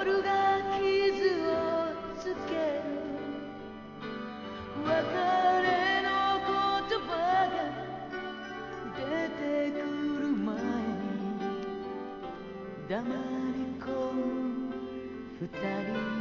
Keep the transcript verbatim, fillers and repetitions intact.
夜が傷をつける別れの言葉が出てくる前に黙り込む二人